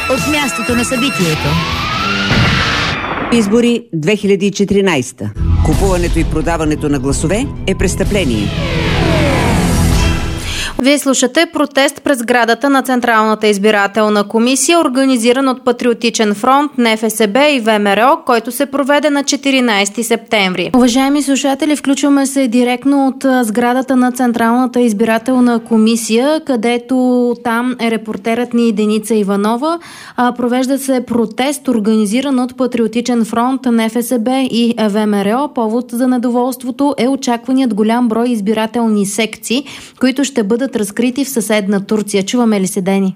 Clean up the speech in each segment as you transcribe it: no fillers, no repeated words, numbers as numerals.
от мястото на събитието. Избори 2014. Купуването и продаването на гласове е престъпление. Вие слушате протест през сградата на Централната избирателна комисия, организиран от Патриотичен фронт, НФСБ и ВМРО, който се проведе на 14 септември. Уважаеми слушатели, включваме се директно от сградата на Централната избирателна комисия, където там е репортерът ни Деница Иванова. Провежда се протест, организиран от Патриотичен фронт, НФСБ и ВМРО. Повод за недоволството е очакваният голям брой избирателни секции, които ще бъдат разкрити в съседна Турция. Чуваме ли се, Дени?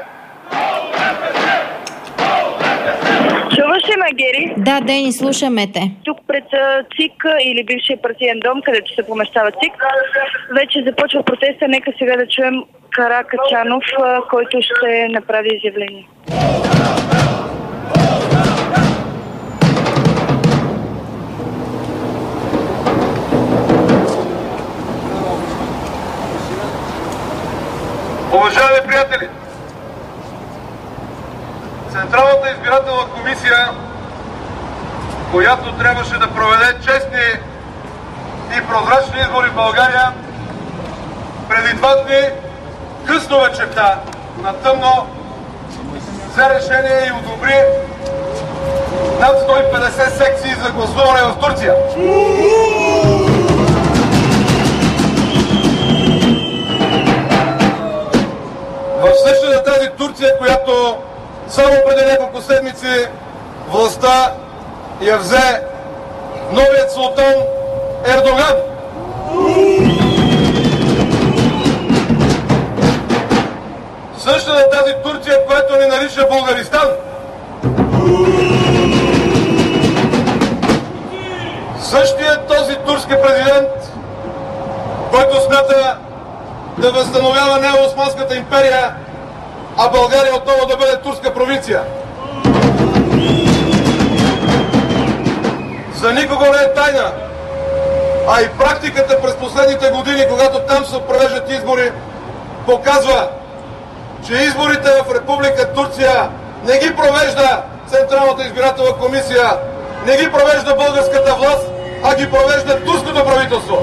Чуваш ли ме, Гери? Да, Дени, слушаме те. Тук пред ЦИК или бившия партиен дом, където се помещава ЦИК, вече започва протеста. Нека сега да чуем Каракачанов, който ще направи изявление. Уважаеми приятели, Централната избирателна комисия, която трябваше да проведе честни и прозрачни избори в България, преди 2 дни, късно вечерта, на тъмно, взе решение и одобри над 150 секции за гласуване в Турция. В същата тази Турция, която само преди няколко седмици властта я взе новият султан Ердоган. Същата тази Турция, която ни нарича Българистан. Същият този турски президент, който смята да възстановява неосманската империя, а България отново да бъде турска провинция. За никого не е тайна, а и практиката през последните години, когато там се провеждат избори, показва, че изборите в Република Турция не ги провежда Централната избирателна комисия, не ги провежда българската власт, а ги провежда турското правителство.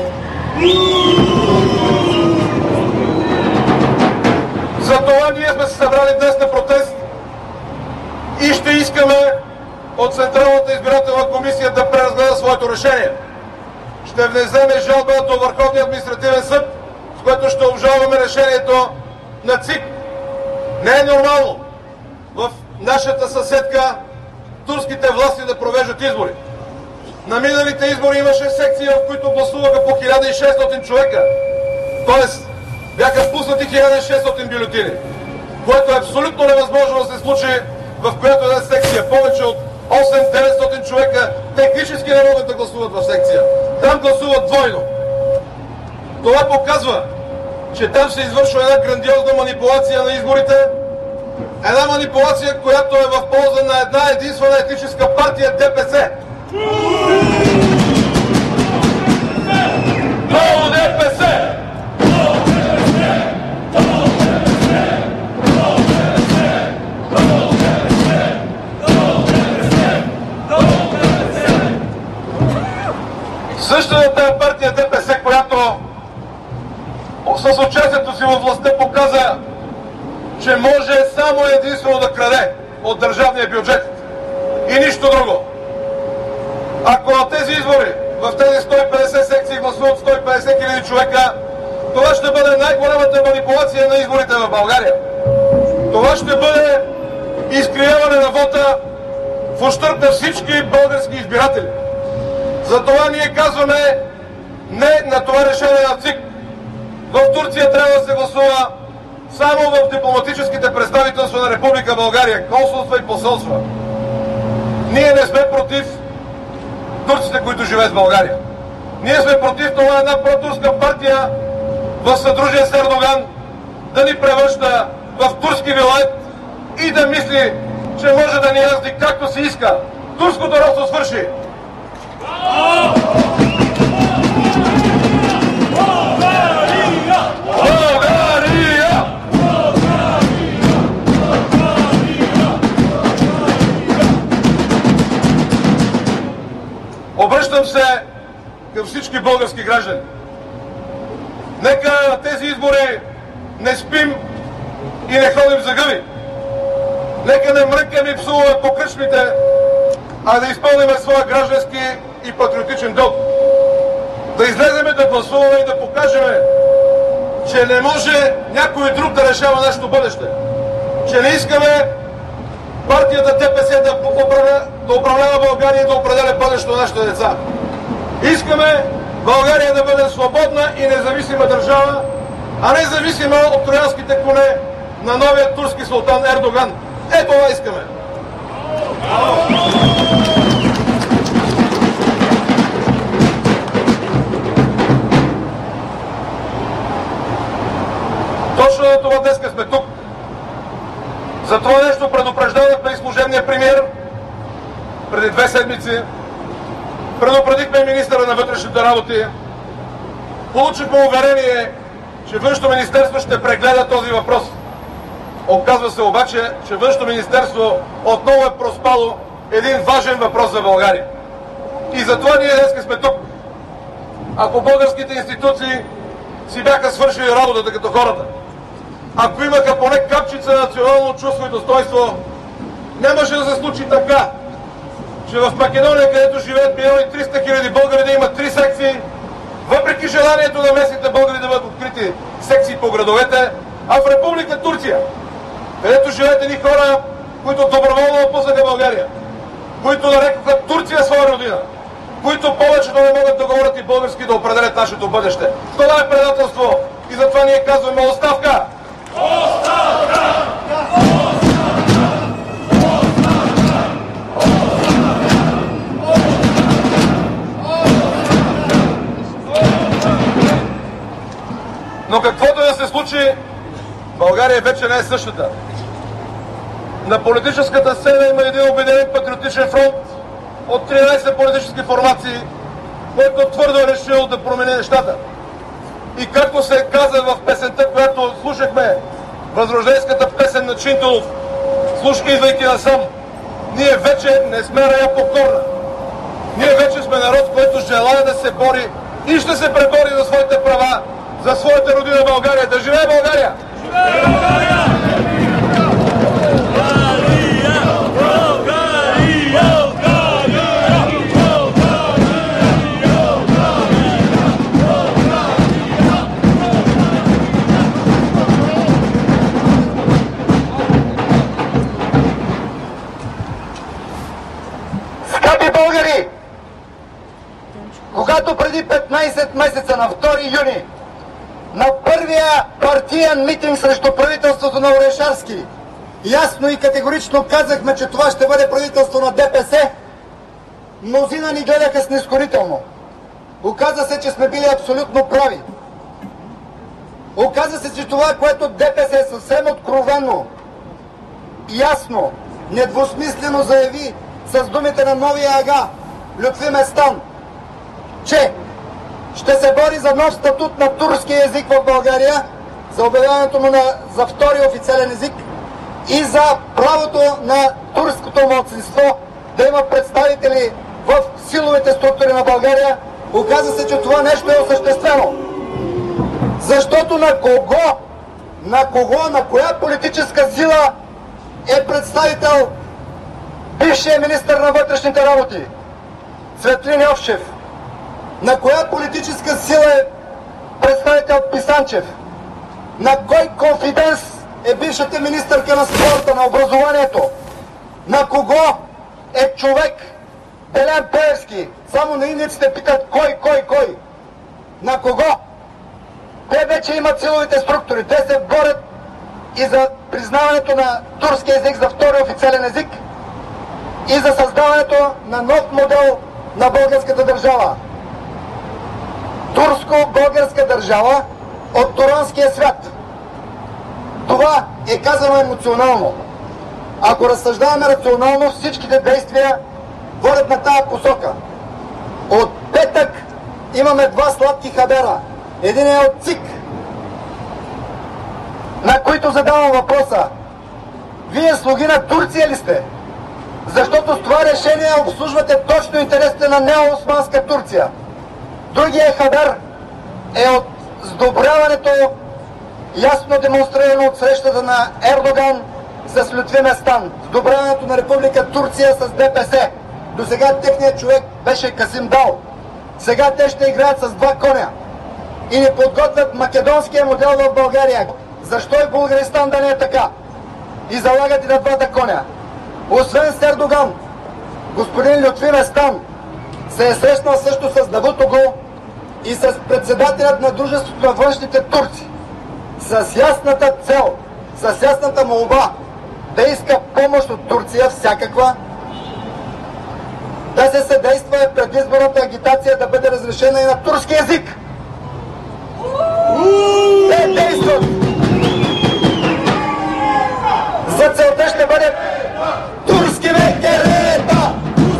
Затова ние сме се събрали днес на протест и ще искаме от Централната избирателна комисия да преразгледа своето решение. Ще внесем жалба до Върховния административен съд, с което ще обжалваме решението на ЦИК. Не е нормално в нашата съседка турските власти да провеждат избори. На миналите избори имаше секции, в които гласуваха по 1600 човека. Тоест, бяха пуснати 1600 бюлетини, което е абсолютно невъзможно да се случи в която една секция. Повече от 800-900 човека технически не могат да гласуват в секция. Там гласуват двойно. Това показва, че там се извършва една грандиозна манипулация на изборите. Една манипулация, която е в полза на една единствена етническа партия ДПС. Ново ДПС! Същата партия ДПС, която с участието си във властта показа, че може само единствено да краде от държавния бюджет и нищо друго. Ако на тези избори, в тези 150 секции гласуват 150 хиляди човека, това ще бъде най-голямата манипулация на изборите в България. Това ще бъде изкривяване на вота в ущърб на всички български избиратели. Затова ние казваме не на това решение на ЦИК. В Турция трябва да се гласува само в дипломатическите представителства на Република България, консулства и посолства. Ние не сме против турците, които живеят в България. Ние сме против това една протурска партия в съдружие с Ердоган да ни превръща в турски вилайт и да мисли, че може да ни язди както си иска. Турското робство свърши! се към всички български граждани. Нека на тези избори не спим и не ходим за гъби. Нека не мръкаме и псуваме по кръчмите, а да изпълним своя граждански и патриотичен дълг. Да излеземе да гласуваме и да покажем, че не може някой друг да решава нашето бъдеще. Че не искаме партията ДПС да управлява България и да определя бъдещето на нашите деца. Искаме България да бъде свободна и независима държава, а не зависима от троянските коне на новия турски султан Ердоган. Ето това искаме. Точно на това днеска сме тук. За това нещо предупреждавахме и служебния премиер преди 2 седмици. Предупредихме министъра на вътрешните работи. Получихме уверение, че Външно министерство ще прегледа този въпрос. Оказва се обаче, че Външно министерство отново е проспало един важен въпрос за България. И затова ние днес сме тук. Ако българските институции си бяха свършили работата като хората, ако имаха поне капчица национално чувство и достоинство, нямаше да се случи така, че в Македония, където живеят 1 300 000 българи, да има 3 секции, въпреки желанието на местните българи да бъдат открити секции по градовете, а в Република Турция, където живеят едни хора, които доброволно напуснаха България, които нарекоха Турция своя родина, които повечето не могат да говорят и български да определят нашето бъдеще. Това е предателство и затова ние казваме оставка! Оставка! Но каквото да се случи, България вече не е същата. На политическата сцена има един обединен патриотичен фронт от 13 политически формации, който твърдо е решил да промени нещата. И както се каза в песента, която слушахме, възрожденската песен на Чинтулов, слушайки насам, ние вече не сме рая покорна. Ние вече сме народ, който желая да се бори и ще се пребори за своите права, за своята родина България. Да живее България! Живее България! Скъпи българи! Когато преди 15 месеца на 2 юни на първия партиен митинг срещу правителството на Орешарски ясно и категорично казахме, че това ще бъде правителство на ДПС, мнозина ни гледаха снизходително. Оказа се, че сме били абсолютно прави. Оказа се, че това, което ДПС съвсем откровенно, ясно, недвусмислено заяви с думите на новия ага Лютви Местан, че ще се бори за нов статут на турския език в България, за обявяването му за втори официален език и за правото на турското малцинство да има представители в силовите структури на България. Оказа се, че това нещо е осъществено. Защото на коя политическа сила е представител бившия министър на вътрешните работи Цветлин Йовчев? На коя политическа сила е представител Писанчев? На кой конфиденс е бившата министърка на спорта, на образованието? На кого е човек Делян Пеевски? Само на иниците питат кой? На кого? Те вече имат силовите структури. Те се борят и за признаването на турски език за втори официален език и за създаването на нов модел на българската държава. Турско-българска държава от туранския свят. Това е казано емоционално. Ако разсъждаваме рационално, всичките действия водят на тая посока. От петък имаме 2 сладки хабера. Един е от ЦИК, на които задавам въпроса: вие слуги на Турция ли сте? Защото с това решение обслужвате точно интересите на неоосманска Турция. Другия хабер е от сдобряването, ясно демонстрирано от срещата на Ердоган с Лютви Местан. Сдобряването на Република Турция с ДПС. До сега техният човек беше Касим Дал. Сега те ще играят с два коня и ни подготвят македонския модел в България. Защо и Булгаристан да не е така? И залагат и на двата коня. Освен с Ердоган, господин Лютви Местан се е срещнал също с Давутоглу и с председателят на Дружеството на външните турци. С ясната цел, с ясната молба да иска помощ от Турция всякаква, да се съдейства предизборната агитация да бъде разрешена и на турски език. Те действат. За целта ще бъде турски мекерета!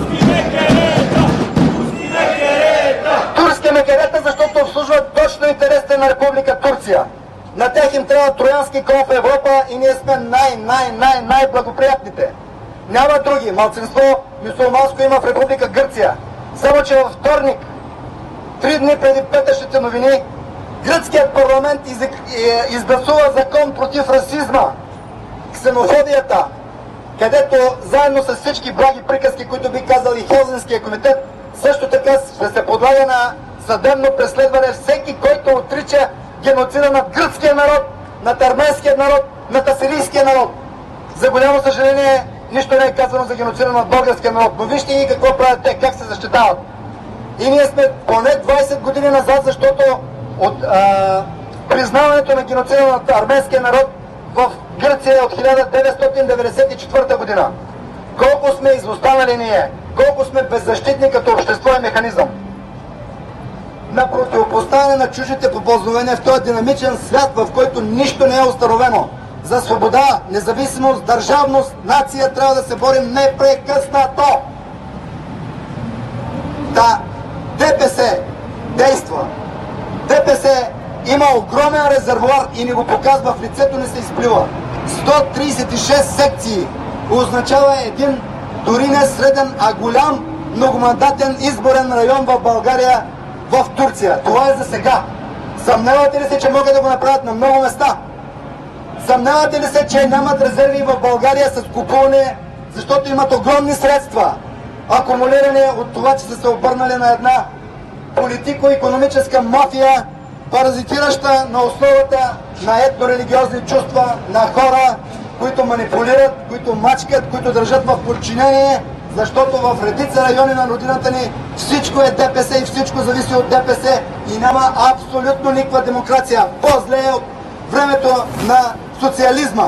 Турски мекерета, защото обслужват точно интересите на Република Турция. На тях им трябва троянски кон в Европа и ние сме най-благоприятните. Няма други. Малцинство мюсюлманско има в Република Гърция. Само че във вторник, 3 дни преди петъчните новини, гръцкият парламент изгласува закон против расизма, ксенофобията, където заедно с всички благи приказки, които би казал и Хелзинския комитет, също така ще се подлага на съдебно преследване всеки, който отрича геноцида над гръцкия народ, над арменския народ, над асирийския народ. За голямо съжаление, нищо не е казано за геноцида над българския народ, но вижте и какво правят те, как се защитават. И ние сме поне 20 години назад, защото от признаването на геноцида над арменския народ в Гърция от 1994 година. Колко сме изостанали ние, колко сме беззащитни като общество и механизъм. На противопоставяне на чуждите попълзновения в този динамичен свят, в който нищо не е установено. За свобода, независимост, държавност, нация трябва да се борим непрекъснато. Да, ДПС действа. ДПС има огромен резервуар и ни го показва, в лицето не се изплюва. 136 секции означава един, дори не среден, а голям многомандатен изборен район в България, в Турция. Това е за сега. Съмнявате ли се, че могат да го направят на много места? Съмнявате ли се, че нямат резерви в България с купуване, защото имат огромни средства, акумулирани от това, че са се обърнали на една политико-икономическа мафия, паразитираща на основата на етно-религиозни чувства на хора, които манипулират, които мачкат, които държат в подчинение, защото в редица райони на родината ни всичко е ДПС и всичко зависи от ДПС и няма абсолютно никаква демокрация. По-зле е от времето на социализма.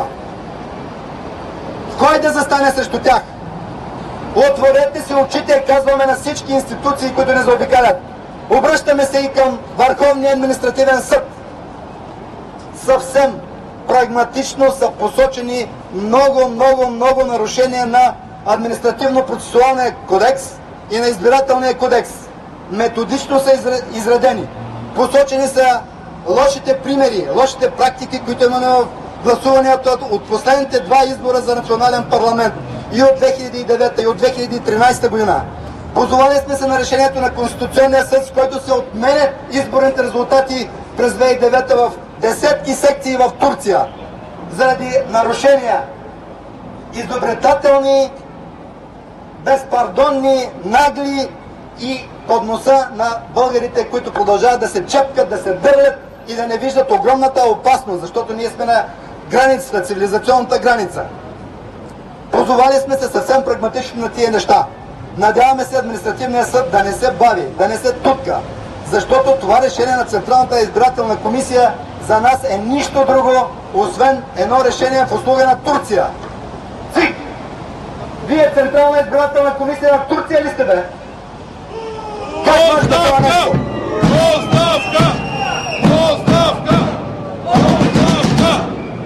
Кой да застане срещу тях? Отворете си очите, казваме на всички институции, които не заобикалят. Обръщаме се и към Върховния административен съд. Съвсем прагматично са посочени много нарушения на административно-процесуалния кодекс и на избирателния кодекс. Методично са изредени. Посочени са лошите примери, лошите практики, които имаме в гласуванията от последните два избора за национален парламент и от 2009 и от 2013 година. Позовали сме се на решението на Конституционния съд, с който се отменят изборните резултати през 2009 в десетки секции в Турция заради нарушения, изобретателни, безпардонни, нагли и под носа на българите, които продължават да се чепкат, да се дърлят и да не виждат огромната опасност, защото ние сме на границата, цивилизационната граница. Позовали сме се съвсем прагматично на тия неща. Надяваме се административния съд да не се бави, да не се тутка, защото това решение на Централната избирателна комисия за нас е нищо друго, освен едно решение в услуга на Турция. ЦИК! Вие Централна избирателна комисия на Турция ли сте, бе? Как може да това нещо? Оставка! Оставка! Оставка!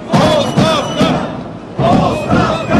Оставка!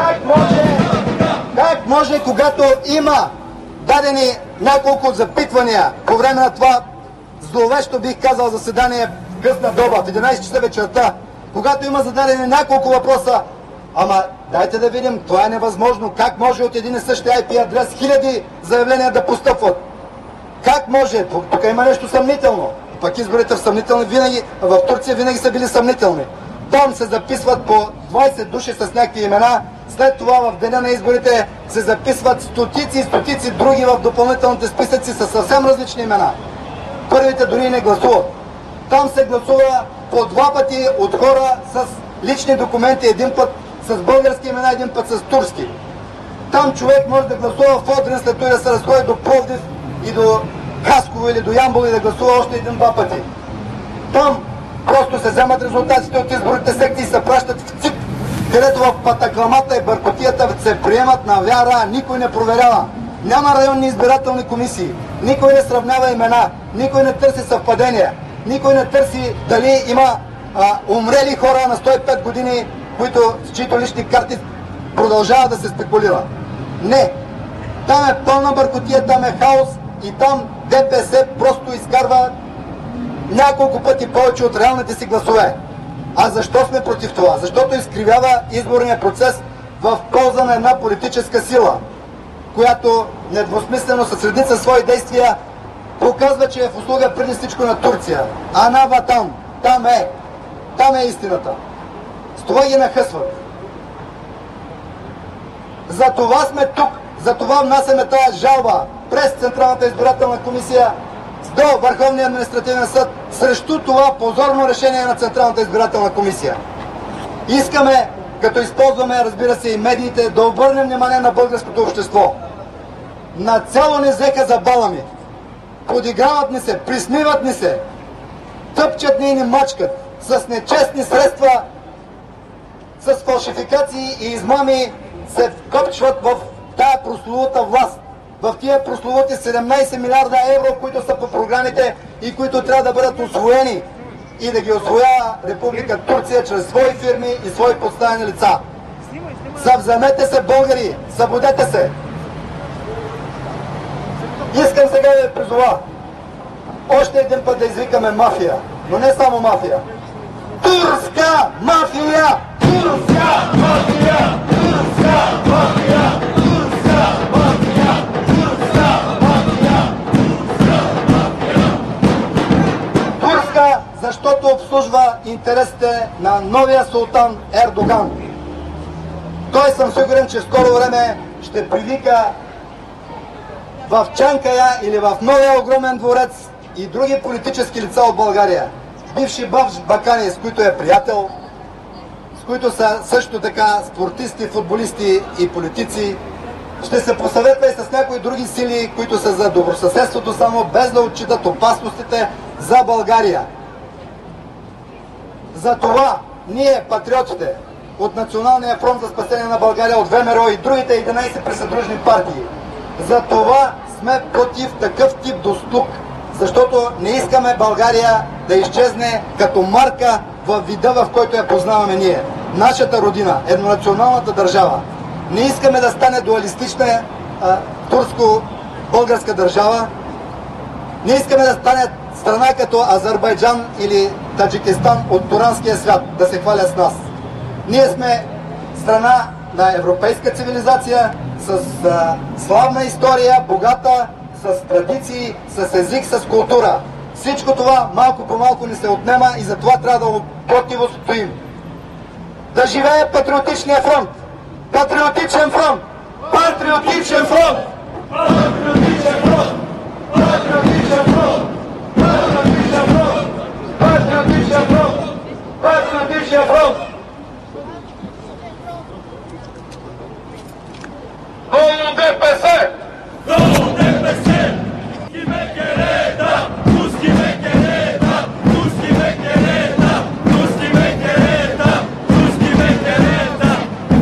Как може, когато има дадени няколко запитвания по време на това зловещо, бих казал, заседание в късна доба, в 11 часа вечерта, когато има зададени няколко въпроса, Ама дайте да видим, това е невъзможно. Как може от един и същи IP адрес хиляди заявления да постъпват? Как може? Тук има нещо съмнително. Пък изборите в Турция винаги са били съмнителни. Там се записват по 20 души с някакви имена, след това в деня на изборите се записват стотици и стотици други в допълнителните списъци с съвсем различни имена. Първите дори не гласуват. Там се гласува по два пъти от хора с лични документи, един път с български имена, един път с турски. Там човек може да гласува в Одрин, след това да се разходи до Пловдив и до Хасково или до Ямбол и да гласува още един-два пъти. Там просто се вземат резултатите от изборните секции и се пращат в ЦИК, където в патакламата и бъркотията се приемат на вяра, никой не проверява. Няма районни избирателни комисии, никой не сравнява имена, никой не търси съвпадения, никой не търси дали има умрели хора на 105 години, с чието лични карти продължава да се спекулира. Не! Там е пълна бъркотия, там е хаос и там ДПС просто изкарва няколко пъти повече от реалните си гласове. А защо сме против това? Защото изкривява изборния процес в полза на една политическа сила, която недвусмислено със редица свои действия показва, че е в услуга преди всичко на Турция. Ана Ватан, там е истината. С това ги нахъсват. За това сме тук, за това внасяме тази жалба през Централната избирателна комисия до Върховния административен съд срещу това позорно решение на Централната избирателна комисия. Искаме, като използваме, разбира се, и медиите, да обърнем внимание на българското общество. Нацяло ни взеха за балами. Подиграват ни се, присмиват ни се, тъпчат ни и ни мачкат с нечестни средства, с фалшификации и измами се вкопчват в тая прословута власт. В тия прословути 17 милиарда евро, които са по програмите и които трябва да бъдат усвоени и да ги усвоява Република Турция чрез свои фирми и свои подставени лица. Съвземете се, българи! Събудете се! Искам сега да ви призова още един път да извикаме мафия, но не само мафия. Турска мафия! Турска мафия! Турска мафия! Турска мафия! Турска мафия! Турска, защото обслужва интересите на новия султан Ердоган. Той, съм сигурен, че в скоро време ще привика в Чанкая или в новия огромен дворец и други политически лица от България. Бивши бакани, с които е приятел, с които са също така спортисти, футболисти и политици. Ще се посъветва и с някои други сили, които са за добросъседството само, без да отчитат опасностите за България. Затова ние, патриотите от Националния фронт за спасение на България, от ВМРО и другите 11 присъдружни партии, за това сме против такъв тип достук, защото не искаме България да изчезне като марка във вида, в който я познаваме ние. Нашата родина, еднонационалната държава. Не искаме да стане дуалистична турско-българска държава. Не искаме да стане страна като Азербайджан или Таджикистан от туранския свят, да се хваля с нас. Ние сме страна на европейска цивилизация, с славна история, богата, с традиции, с език, с култура. Всичко това малко по малко ни се отнема и затова трябва да го противостоим. Да живее Патриотичния фронт! Патриотичен фронт! Патриотичен фронт! Патриотичен фронт! Патриотичен фронт! Патриотичен фронт! Патриотичен фронт! Патриотичен фронт! Долу ДПС! Долу ДПС! Руски ме керета! Руски ме керета! Руски ме керета! Руски ме керета! Руски ме керета!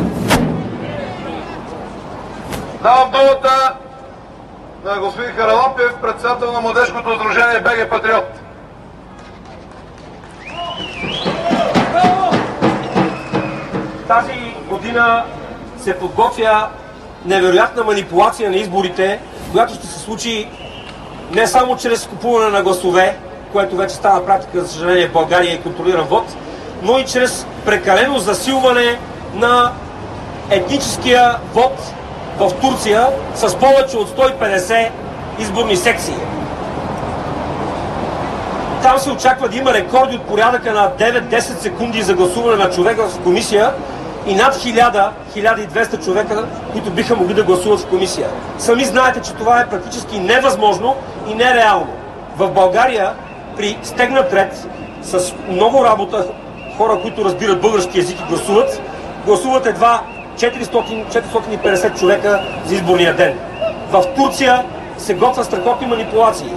Давам думата на господин Харалапев, председател на младежкото сдружение БГ Патриот. Тази година се подготвя невероятна манипулация на изборите, която ще се случи не само чрез купуване на гласове, което вече става практика, за съжаление, в България и контролиран вод, но и чрез прекалено засилване на етническия вод в Турция с повече от 150 изборни секции. Там се очаква да има рекорди от порядъка на 9-10 секунди за гласуване на човека в комисия и над 1000-1200 човека, които биха могли да гласуват в комисия. Сами знаете, че това е практически невъзможно и нереално. В България при стегнат ред с много работа, хора, които разбират български език и гласуват едва 400-450 човека за изборния ден. В Турция се готвят страхотни манипулации.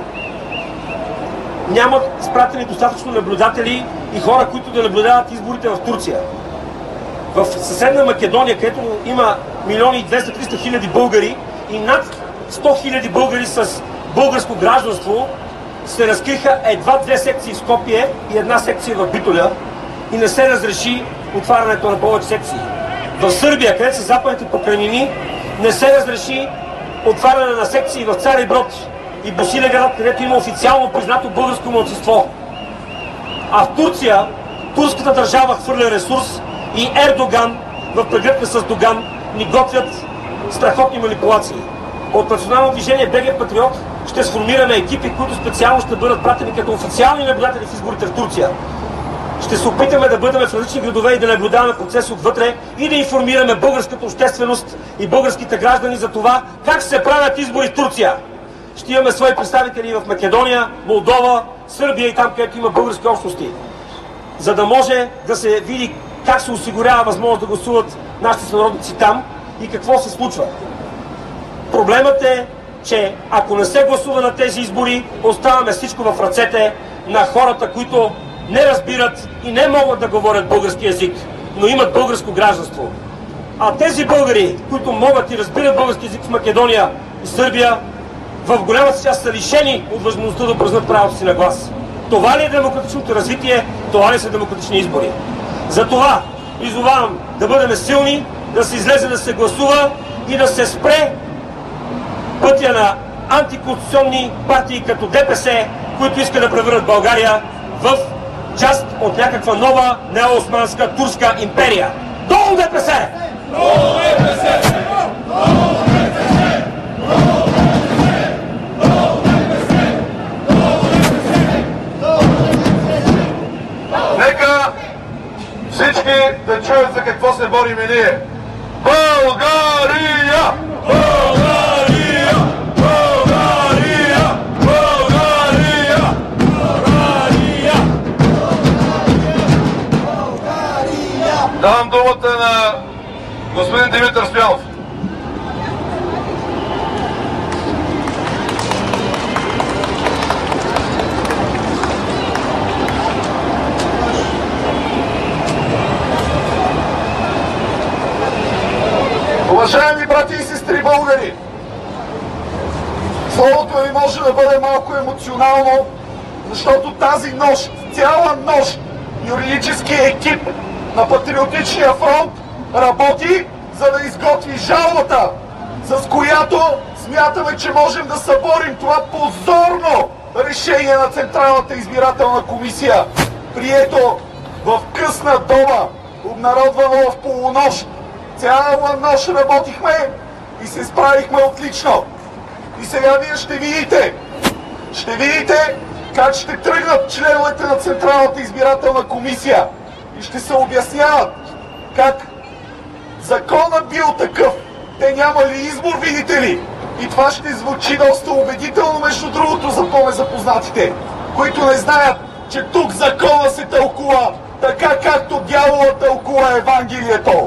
Нямат спратени достатъчно наблюдатели и хора, които да наблюдават изборите в Турция. В съседна Македония, където има 1 200-300 хиляди българи и над 100 хиляди българи с българско гражданство, се разкриха едва 2 секции в Скопие и 1 секция в Битоля и не се разреши отварянето на повече секции. В Сърбия, където са западните покрайнини, не се разреши отваряне на секции в Цариброд и Босилеград, където има официално признато българско малцинство. А в Турция, турската държава хвърля ресурс и Ердоган, в прегръдка с Доган, ни готвят страхотни манипулации. От Национално движение БГ Патриот ще сформираме екипи, които специално ще бъдат пратени като официални наблюдатели в изборите в Турция. Ще се опитаме да бъдем в различни градове и да наблюдаваме процес отвътре и да информираме българската общественост и българските граждани за това как се правят избори в Турция. Ще имаме свои представители в Македония, Молдова, Сърбия и там, където има български общности. За да може да се види как се осигурява възможност да гласуват нашите сънародници там и какво се случва. Проблемът е, че ако не се гласува на тези избори, оставаме всичко в ръцете на хората, които не разбират и не могат да говорят български език, но имат българско гражданство. А тези българи, които могат и разбират български език в Македония и Сърбия, в голямата част са лишени от възможността да упражнят правото си на глас. Това ли е демократичното развитие? Това ли са демократични избори? Затова призовавам да бъдем силни, да се излезе да се гласува и да се спре пътя на антиконституционни партии като ДПС, които искат да превърнат България в част от някаква нова неоосманска турска империя. Долу ДПС! Долу ДПС! Нека всички да чуят за какво се борим и ние. България! България! България! България! България! Давам думата на господин Димитър Стоянов. Уважаеми брати и сестри българи, словото ви може да бъде малко емоционално, защото тази нощ, цяла нощ, юридическият екип на Патриотичния фронт работи, за да изготви жалбата, с която смятаме, че можем да съборим това позорно решение на Централната избирателна комисия, прието в късна доба, обнародвано в полунощ. Цяла нощ работихме и се справихме отлично. И сега вие ще видите как ще тръгнат членовете на Централната избирателна комисия и ще се обясняват как законът бил такъв. Те нямали избор, видите ли. И това ще звучи доста убедително, между другото, за по-незапознатите, които не знаят, че тук закона се тълкува така, както дявола тълкува Евангелието.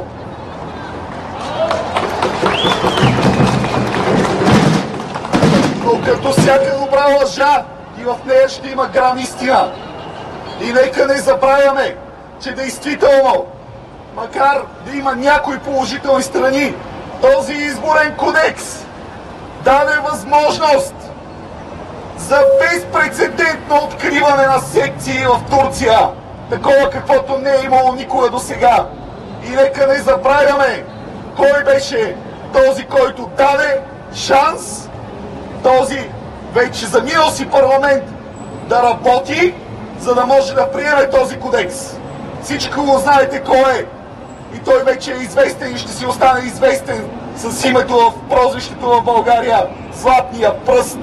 Но като всяка добра лъжа и в нея ще има грам истина. И нека не забравяме, че действително, макар да има някои положителни страни, този изборен кодекс даде възможност за безпрецедентно откриване на секции в Турция, такова каквото не е имало никога до сега. И нека не забравяме кой беше този, който даде шанс този вече заминал си парламент да работи, за да може да приеме този кодекс. Всичко го знаете кой е. и той вече е известен и ще си остане известен с името в прозвището в България – Златния пръст.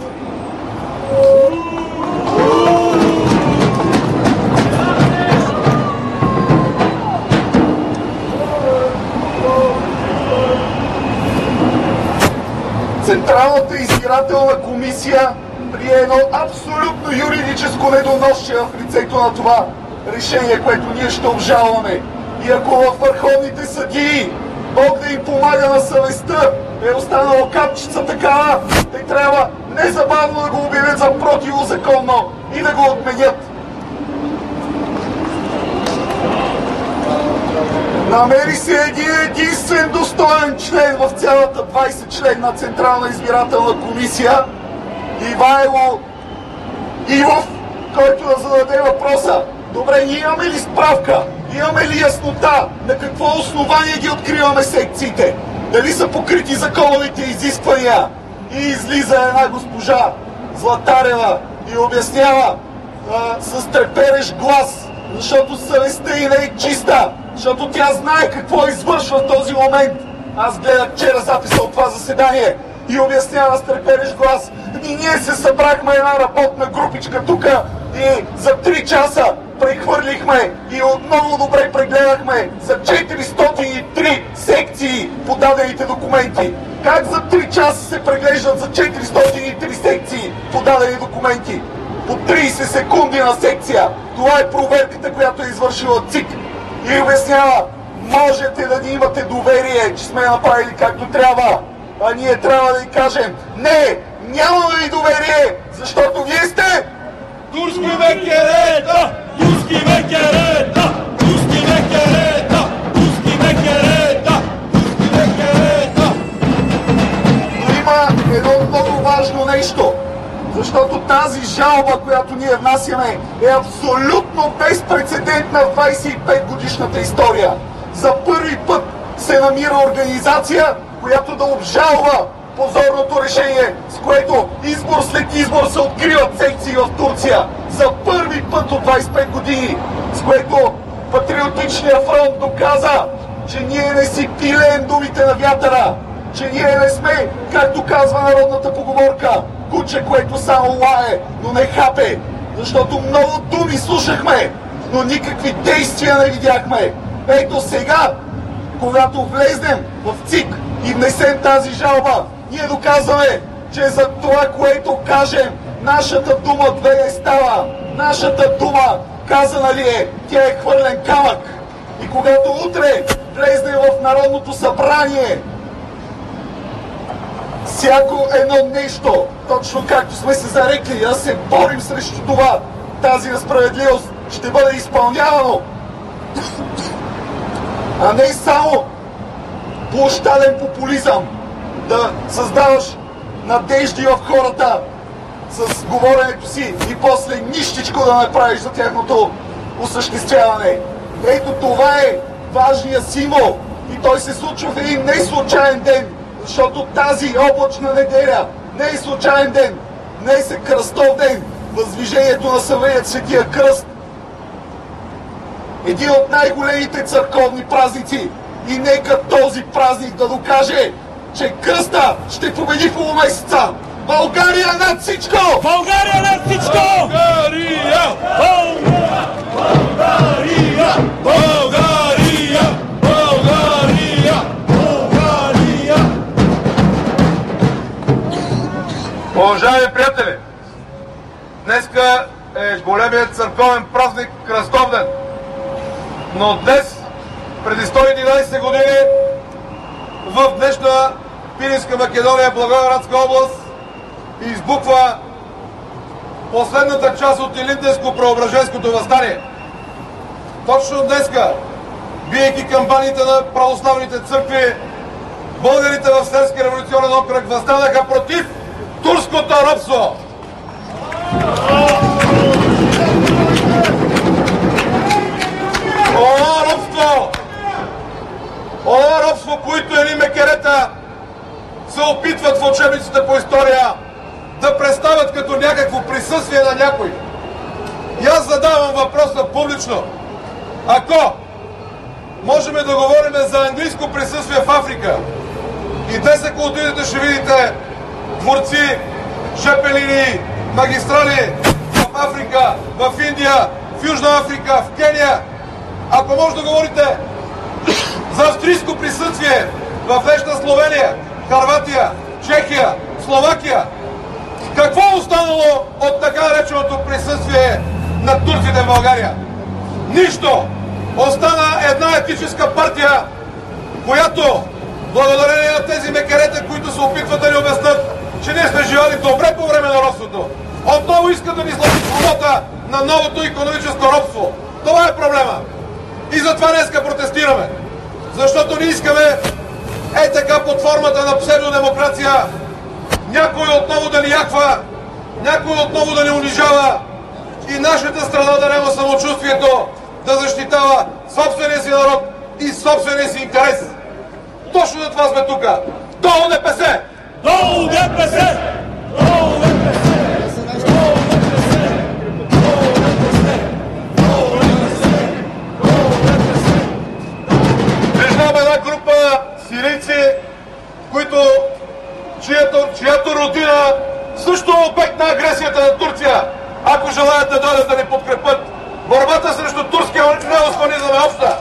Централната избирателна комисия прие едно абсолютно юридическо недоносче в лицето на това решение, което ние ще обжалваме. И ако във върховните съдии Бог да им помага на съвестта е останало капчица такава, те трябва незабавно да го обявят за противозаконно и да го отменят. Намери се един единствен достоен член в цялата 20-членна Централна избирателна комисия, Ивайло Ивов, който да зададе въпроса: добре, ние имаме ли справка, имаме ли яснота на какво основание ги откриваме секциите? Дали са покрити законовите изисквания? И излиза една госпожа Златарева и обяснява с треперещ глас, защото съвестта ѝ не е чиста, защото тя знае какво извършва в този момент. Аз гледах вчера записа от това заседание и обяснява с треперещ глас: и ние се събрахме една работна групичка тук и за 3 часа прехвърлихме и отново добре прегледахме за 403 секции подадените документи. Как за 3 часа се преглеждат за 403 секции подадени документи? По 30 секунди на секция. Това е проверката, която е извършила ЦИК. И обяснява: можете да ни имате доверие, че сме направили както трябва. А ние трябва да ви кажем: не, нямаме ви доверие, защото вие сте турски векерета! Турски векерета! Турски векерета! Турски векерета! Турски векерета! Но има едно много важно нещо, защото тази жалба, която ние внасяме, е абсолютно безпрецедентна в 25 годишната история. За първи път се намира организация, която да обжалва позорното решение, с което избор след избор се откриват секции в Турция. За първи път от 25 години, с което Патриотичният фронт доказа, че ние не си пилеем думите на вятъра, че ние не сме, както казва народната поговорка, куче, което само лае, но не хапе. Защото много думи слушахме, но никакви действия не видяхме. Ето сега, когато влезнем в ЦИК и внесем тази жалба, ние доказваме, че за това, което кажем, нашата дума две не става. Нашата дума казана ли е, тя е хвърлен камък. И когато утре влезнем в Народното събрание, всяко едно нещо, точно както сме се зарекли да се борим срещу това, тази несправедливост ще бъде изпълнявано. А не само площаден популизъм, да създаваш надежди в хората с говоренето си и после нищичко да направиш за тяхното осъществяване. Ето това е важният символ и той се случва в един не случайен ден, защото тази облачна неделя не е случайен ден, днес е кръстов ден, въздвижението на Съвреят Светия кръст. Един от най-големите църковни празници. И нека този празник да докаже, че кръста ще победи в полумесеца. България над всичко! България над всичко! България! България! България! България! България! Уважаеми приятели, днеска е големият църковен празник Кръстовден. Но днес, преди 111 години, в днешна Пиринска Македония, Благоевградска област, избухва последната част от Илинденско-Преображенското въстание. Точно днеска, биейки кампаниите на православните църкви, българите в Сръбски революционен окръг въстанаха против турското робство. Онова робство, които едни мекерета се опитват в учебниците по история да представят като някакво присъствие на някой. И аз задавам въпроса публично. Ако можем да говорим за английско присъствие в Африка. И днес, ако отидете, ще видите дворци, ЖП линии, магистрали в Африка, в Индия, в Южна Африка, в Кения. Ако може да говорите за австрийско присъствие в днешна Словения, Харватия, Чехия, Словакия, какво е останало от така нареченото присъствие на турците в България? Нищо! Остана една етническа партия, която, благодарение на тези мекерета, които се опитват да ни обяснат, че ние сме живели добре по време на робството, отново искат да ни сложат свобода на новото икономическо робство. Това е проблема. И затова днеска протестираме. Защото не искаме така под формата на псевдодемокрация някой отново да ни яхва, някой отново да ни унижава и нашата страна да няма самочувствието да защитава собствения си народ и собствения си интерес. Точно за това сме тук. Долу ДПС! Долу ДПС! Долу ДПС! Виждам една група сирийци, чиято родина също е обект на агресията на Турция. Ако желаят да дойдат да ни подкрепят, борбата срещу турския неосманизъм е обща.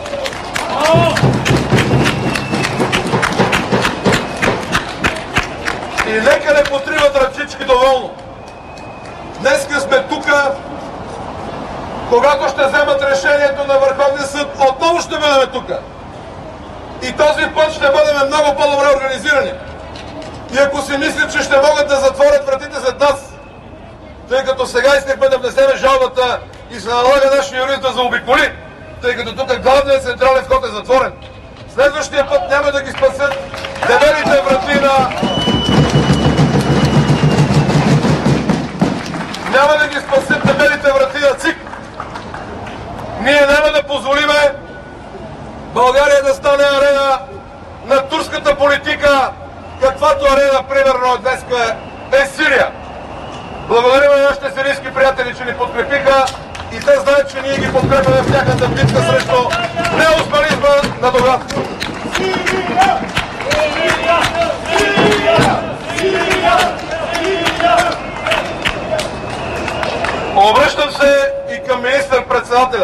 И нека не потриват ръчички доволно. Днеска сме тука, когато ще вземат решението на Върховния съд, отново ще бъдем тука. И този път ще бъдем много по-добре организирани. И ако си мислят, че ще могат да затворят вратите след нас, тъй като сега искахме да внесеме жалбата и се налага нашия юрист да заобиколи, тъй като тук главният централен вход е затворен, следващия път няма да ги спасят дебелите врати на... Няма да ги спасят дебелите врати на ЦИК. Ние няма да позволиме България да стане арена на турската политика, каквато арена, примерно, днес е Сирия. Благодарим на нашите сирийски приятели, че ни подкрепиха и те знаят, че ние ги подкрепяме в тяхната битка срещу неосманизма на Доган. Обръщам се и към министър-председателя.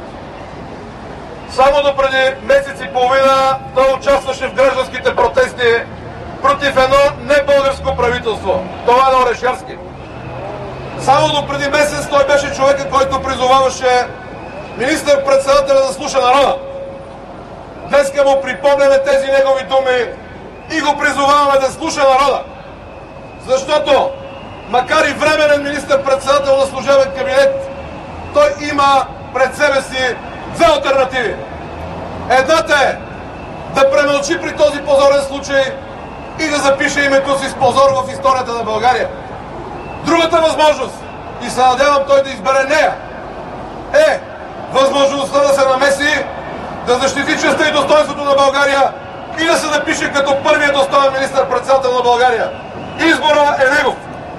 Само до преди месец и половина той участваше в гражданските протести против едно небългарско правителство. Това е на Орешарски. Само до преди месец той беше човекът, който призоваваше министър-председателя да слуша народа. Днеска му припомняме тези негови думи и го призоваваме да слуша народа. Защото, макар и временен министър-председател на служебен кабинет, той има пред себе си две алтернативи. Едната е да премълчи при този позорен случай и да запише името си с позор в историята на България. Другата възможност, и се надявам той да избере нея, е възможността да се намеси, да защити честта и достоинството на България и да се напише като първият достоен министър-председател на България. Избора е негов.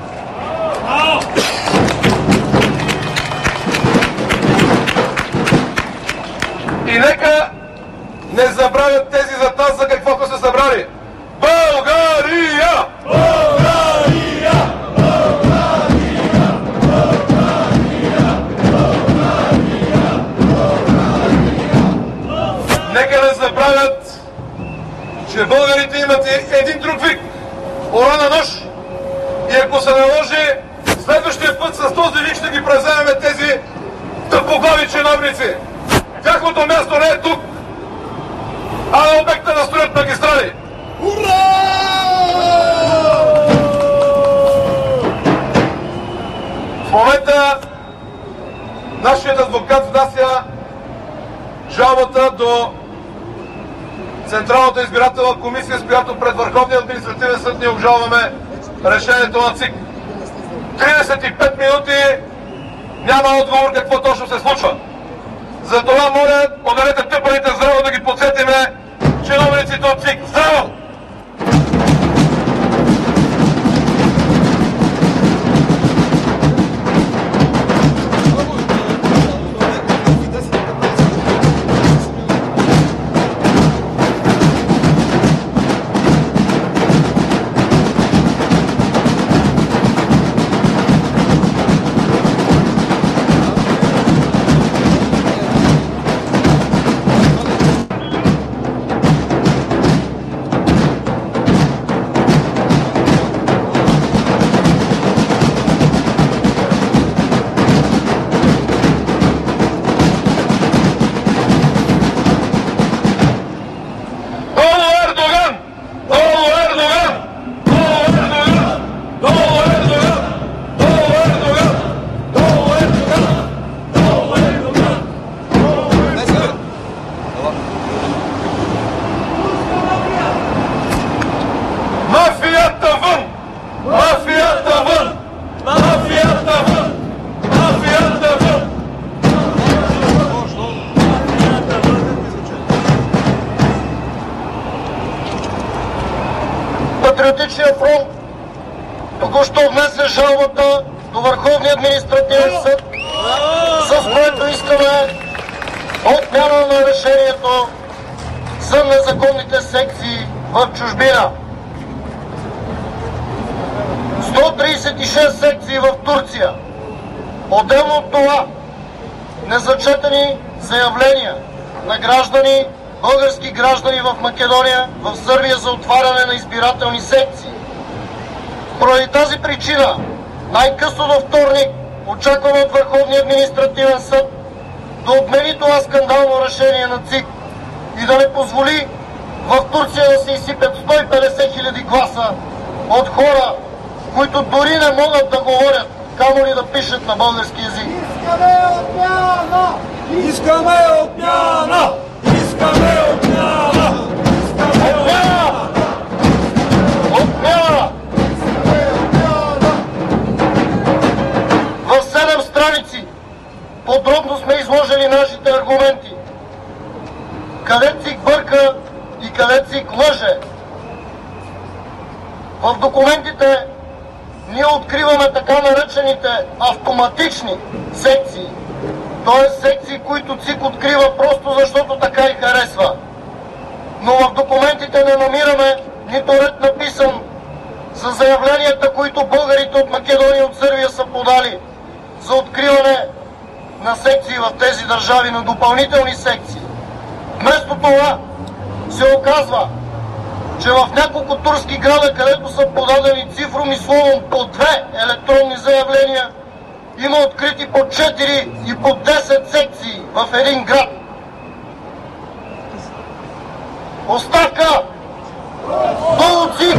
И нека не забравят тези зад нас за каквото са събрали. България! България! България! България! България! България! Нека не забравят, че българите имат един друг вик. Ора на нож. И ако се наложи, следващия път с този вик ще ги преземеме тези тъпоглави чиновници. Тяхното място не е тук, а на обекта да строят магистрали. Ура! В момента нашият адвокат внася жалбата до Централната избирателна комисия, с която пред Върховния административен съд ни обжалваме решението на ЦИК. 35 минути няма отговор какво точно се случва. Затова моля, ударете тъпаните здраво да ги подсетиме чиновниците от ЦИК. Здраво! Патриотичния фронт току-що внесе жалбата до Върховния административен съд, с което искаме отмяна на решението за незаконните секции в чужбина. 136 секции в Турция. Отделно от това, незачетени заявления на граждани, български граждани в Македония, в Сърбия за отваряне на избирателни секции. Поради тази причина, най-късно до вторник, очакваме от Върховния административен съд да отмени това скандално решение на ЦИК и да не позволи в Турция да се изсипят 150 хиляди гласа от хора, които дори не могат да говорят, камо ли да пишат на български език. Искаме отмяна! Искаме отмяна! Искаме отмяна! Отмяна! Отмяна! В 7 страници подробно сме изложили нашите аргументи. Къде ЦИК бърка и къде ЦИК лъже. В документите ние откриваме така наречените автоматични секции. Т.е. секции, които ЦИК открива просто защото така и харесва. Но в документите не намираме нито ред написан за заявленията, които българите от Македония и от Сърбия са подали за откриване на секции в тези държави, на допълнителни секции. Вместо това се оказва, че в няколко турски града, където са подадени цифром и словом по 2 електронни заявления, има открити по 4 и по 10 секции в един град. Оставка! Долу ЦИК!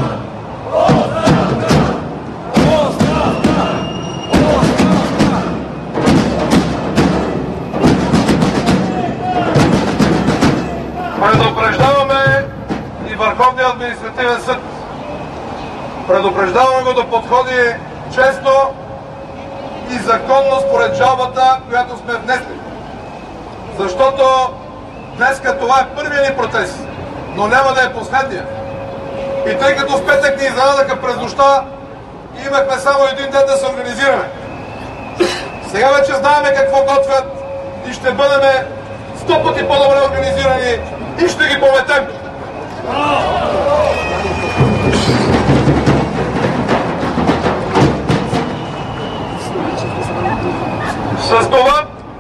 Предупреждаваме и Върховния административен съд. Предупреждаваме го да подходи честно и законно според жалбата, която сме внесли. Защото днеска това е първият ни протест, но няма да е последния. И тъй като в петък ни изненадаха през нощта, имахме само един ден да се организираме. Сега вече знаеме какво готвят и ще бъдем 100 пъти по-добре организирани и ще ги пометем. С това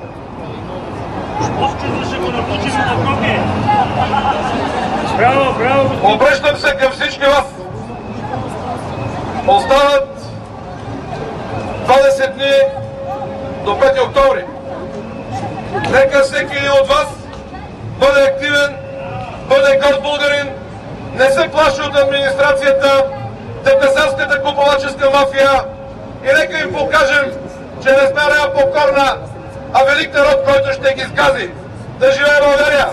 обръщам се към всички вас. Остават 20 дни до 5 октомври. Нека всеки един от вас бъде активен, бъде горд българин, не се плаши от администрацията, депесарската купуваческа мафия и нека им покажем, че не сме рая покорна, а велик народ, който ще ги скази. Да живее България!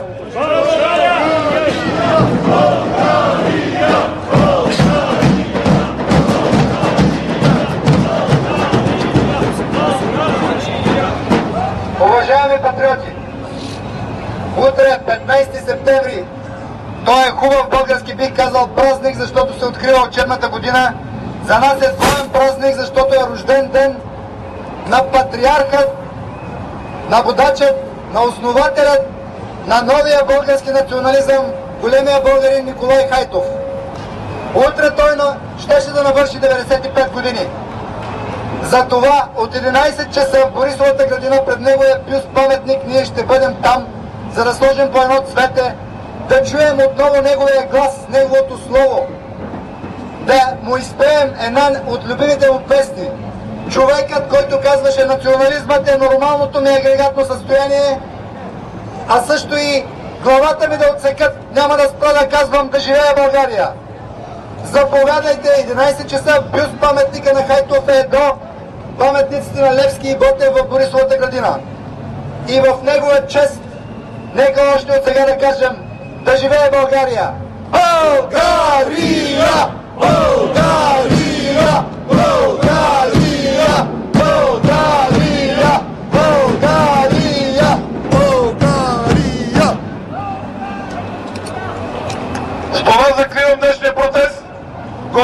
Уважаеми патриоти, утре, 15 септември, той е хубав български, бих казал, празник, защото се открива учебната година. За нас е славен празник, защото е рожден ден на патриархът, на водачът, на основателят на новия български национализъм, големия българин Николай Хайтов. Утре той щеше да навърши 95 години. Затова от 11 часа в Борисовата градина пред неговия бюст паметник ние ще бъдем там, за да сложим по едно цвете, да чуем отново неговия глас, неговото слово, да му изпеем една от любимите му песни. Човекът, който казваше: национализмът е нормалното ми агрегатно състояние, а също и главата ми да отсекат, няма да спра да казвам: да живее България. Заповядайте, 11 часа, бюст паметника на Хайтов е до паметниците на Левски и Ботев в Борисовата градина. И в негова чест, нека още от сега да кажем: да живее България! България! България! България! България! България! България! С това закривам днешния протест.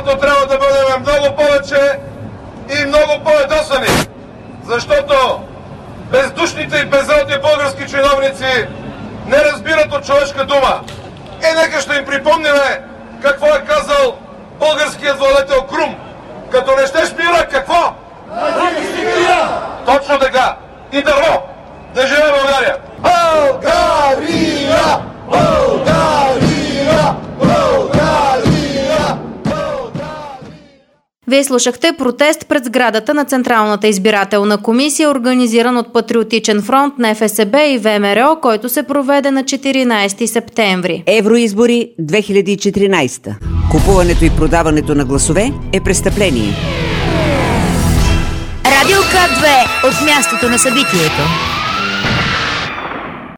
Просто трябва да бъдем много повече и много по-ядосани, защото бездушните и безродни български чиновници не разбират от човешка дума. Нека ще им припомним какво е казал българският владетел Крум. Като не щеш мира, какво? Точно така. И дърво. Да живее България! България! България! България! Вие слушахте протест пред сградата на Централната избирателна комисия, организиран от Патриотичен фронт, НФСБ и ВМРО, който се проведе на 14 септември. Евроизбори 2014. Купуването и продаването на гласове е престъпление. Радио К2 от мястото на събитието.